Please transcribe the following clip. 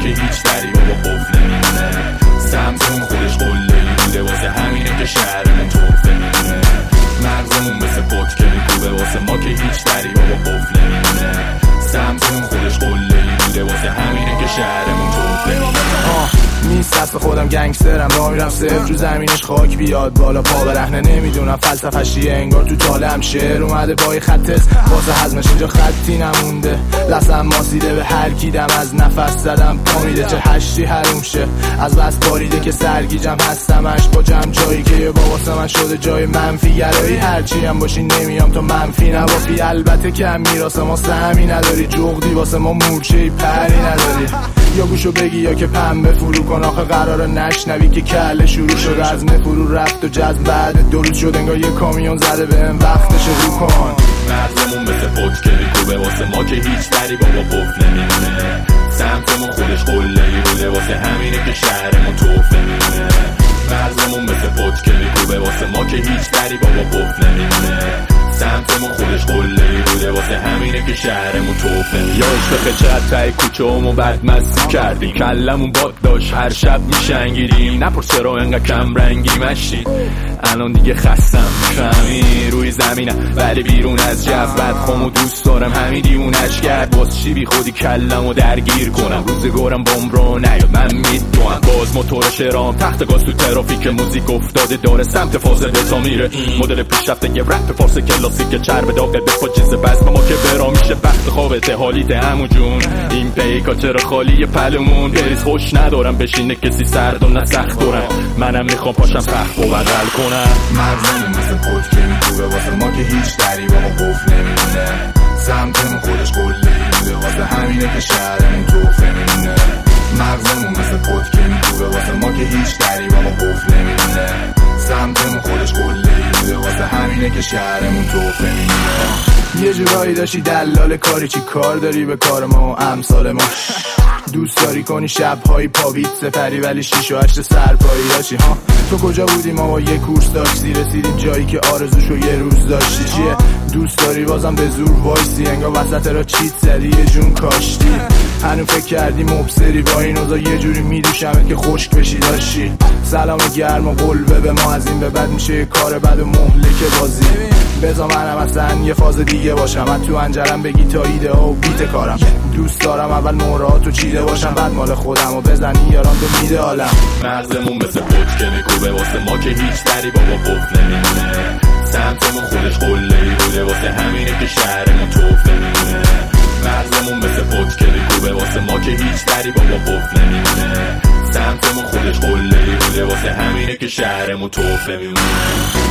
که هیچ دری بابا قفل نمیمونه. سمتمون خودش قله‌ای بوده واسه همینه که شهرمون توفه میمونه. مغزمون مثل پتکه میکوبه واسه ما که هیچ دری بابا قفل نمیمونه. سمتمون خودش قله‌ای بوده واسه همینه که شهرمون توفه میمونه. نیست دست خودم گنگسترم راه میرم صفر رو زمینش خاک بیاد بالا پا برهنه نمیدونم فلسفه‌ش چیه انگار تو طالعم شعر اومده با یه خطس واسه هضمش اینجا خطی نمونده لسم ماسیده به هر کی دم از نفس زدم پا میده چه هشتی حروم شه از بس باریده که سرگیجم هستمش با جمع جایی که یه واسه من شده جای منفی گرایی هرچی هم باشی نمیام تو منفی نبافی البته که هم میراسه ما سهمی نداری جغدی واسه ما مورچه‌ای پری نداری یا گوشو بگی یا که پنبه فرو کن آخه قراره نشنوی که کله شروع شد از فرو رفت و جذب بعد درود شد انگار یه کامیون زده بهم وقتش رو کن. مغزمون مثل پتکه میکوبه واسه ما که هیچ دری بابا قفل نمیمونه. سمتمون خودش قله‌ای بوده واسه همینه که شهرمون توفه میمونه. مغزمون مثل پتکه میکوبه واسه ما که هیچ دری بابا قفل نمیمونه. سمتمون خودش قله‌ای بوده واسه همینه که شهرمون توفه میمونه. یا عشق خجلت تای کوچه‌مو بدمزی کردیم کلمون باد داشت هر شب میشنگیدیم نپرس چرا انقدر کم رنگی مشتی الان دیگه خستم میفهمی روی زمینم ولی بیرون از جو بدخوامو دوست دارم همین دیونش کرد باز چی بی خودی کلمو درگیر کنم روزگارم بمب رو نیاد من میدونم باز موتور شرام تخت گاز تو ترافیک موزیک افتاده داره سمت فاصله تا میره مدل پیشرفته یه رپ فارس کلاسیک چرب داغه دفاع چیز بس ما که برا میشه وقت خوابته حالیت همون جون این پیکا چرا خالی پلمون بریز خوش ندارم بشینه کسی سرد و نه سخت دارم منم میخوام پاشم سخت و بغل کنم. مغزمون مثل پتکه میکوبه واسه ما که هیچ دری بابا قفل نمیمونه. سمتمون خودش قله‌ای بوده واسه همینه که شهرمون توفه میمونه. مغزمون مثل پتکه میکوبه واسه ما که هیچ دری بابا قفل نمیمونه. سمتمون خودش قله‌ای بوده واسه همینه که شهرمون توفه میمونه. یه جورایی داشتی دلال کاری چی کار داری به کار ما و امثال ما دوست داری کنی شب‌های پاویت سپری ولی 6 و 8 سرپایی داشتی ها تو کجا بودی ما با یه کورس تاکسی رسیدیم جایی که آرزوشو یه روز داشتی چیه دوست داری بازم به زور وایسی انگار وسط را چیت زدی یه جون کاشتی هنو فکر کردی مبصری با این اوضاع یه جوری میدوشمت که خشک بشی داشتی سلام گرم و قلبه به ما از این به بعد میشه کار بد و مهلک بازی بذار منم اصلا یه فاز دیگه باشم من تو انجرم بگی تا ایده ها و بیت کارم دوست دارم اول نوراتو چیده باشم بعد مال خودم و بزنی یاران تو میده عالم. مغزمون مثل پتکه میکوبه واسه ما که هیچ دری بابا قفل نمیمونه. سمتمون خودش قله‌ای بوده واسه همینه که شهرمون توفه میمونه. مغزمون مثل پتکه میکوبه واسه ما که هیچ دری بابا قفل نمیمونه. سمتمون خودش قله‌ای بوده واسه همینه که شهرمون توفه میمونه.